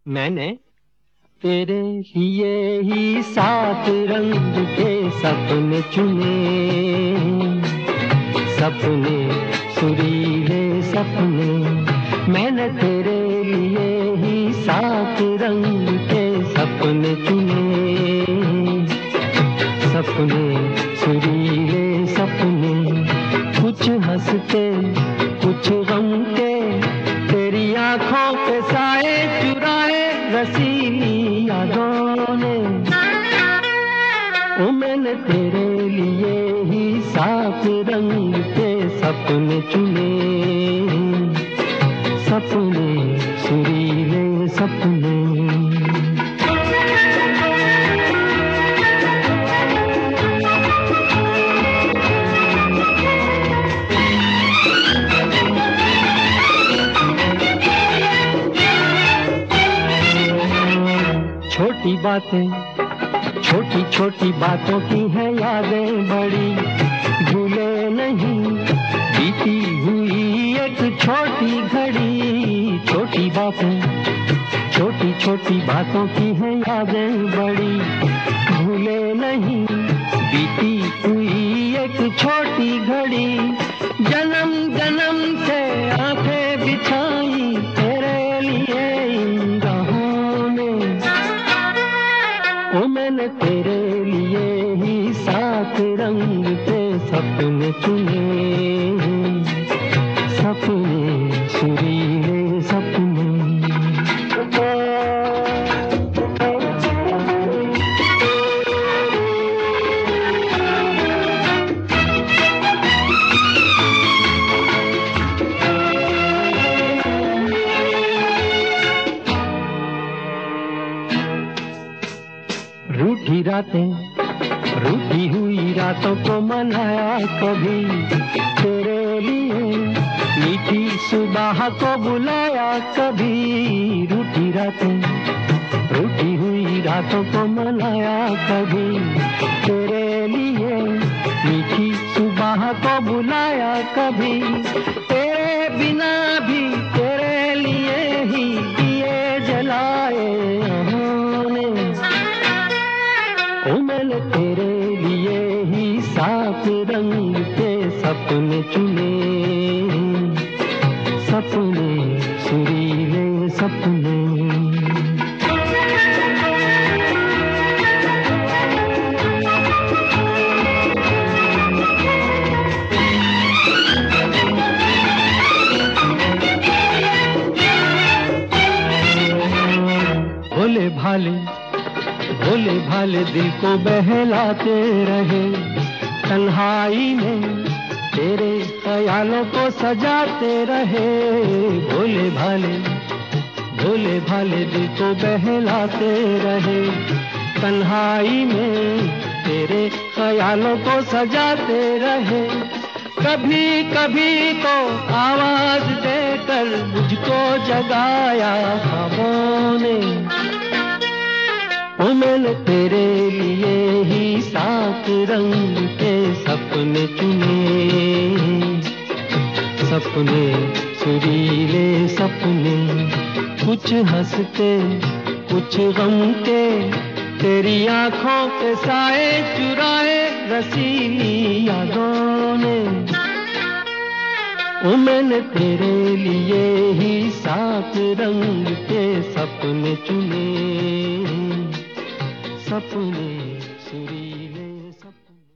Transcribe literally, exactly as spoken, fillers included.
मैंने तेरे लिए ही सात रंग के सपने चुने, सपने सुरीले सपने। मैंने तेरे लिए ही सात रंग के सपने चुने, सपने सुरीले सपने। कुछ हंसते कुछ गम के, तेरी आंखों के साए चुराए रसीली यादों ने। ओ मैंने तेरे लिए ही सात रंग के सपने चुने, सपने सुरीले सपने। छोटी बातें छोटी छोटी बातों की है यादें बड़ी, भूले नहीं बीती हुई एक छोटी घड़ी। छोटी बातें छोटी छोटी बातों की है यादें बड़ी, भूले नहीं बीती हुई एक छोटी घड़ी। जन्म जन्म से आंखें बिछाई तेरे लिए इन राहों ने। ओ मैंने तेरे लिए ही सात रंग के सपने चुने, सपने सुरीले सपने। रूठी रातें रूठी हुई रातों को मनाया कभी तेरे लिए, मीठी सुबह को बुलाया कभी। रूठी रातें रूठी हुई रातों को मनाया कभी तेरे लिए, मीठी सुबह को बुलाया कभी। तेरे बिना भी तेरे लिए ही दिए जलाए हमने। ओ मैंने तेरे लिए ही सात रंग के सपने चुने, सपने सुरीले सपने। भोले भाले भोले भाले दिल को बहलाते रहे, तन्हाई में तेरे ख्यालों को सजाते रहे। भोले भाले भोले भाले दिल को बहलाते रहे, तन्हाई में तेरे ख्यालों को सजाते रहे। कभी कभी तो आवाज देकर मुझको जगाया ख्वाबों ने। ओ मैंने तेरे लिए ही सात रंग के सपने चुने, सपने सुरीले सपने। कुछ हंसते कुछ गम के, तेरी आंखों के साए चुराए रसीली यादों ने। ओ मैंने तेरे लिए ही सात रंग के सपने चुने, सपने सुरीले सपने।